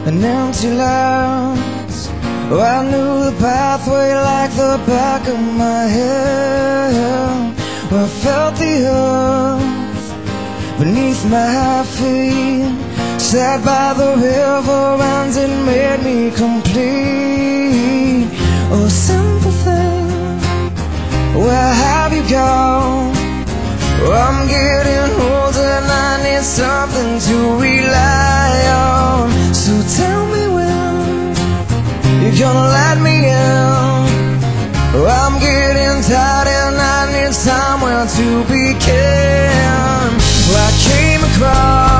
an empty land. Oh, I knew the pathway like the back of my hand. Oh, I felt the earth beneath my feet, sat by the river and it made me complete. Oh, simple thing, where have you gone? Oh, I'm getting older and I need something to rely on. So tell me when you're gonna let me in. Oh, I'm getting tired and I need somewhere to begin. Well, I came across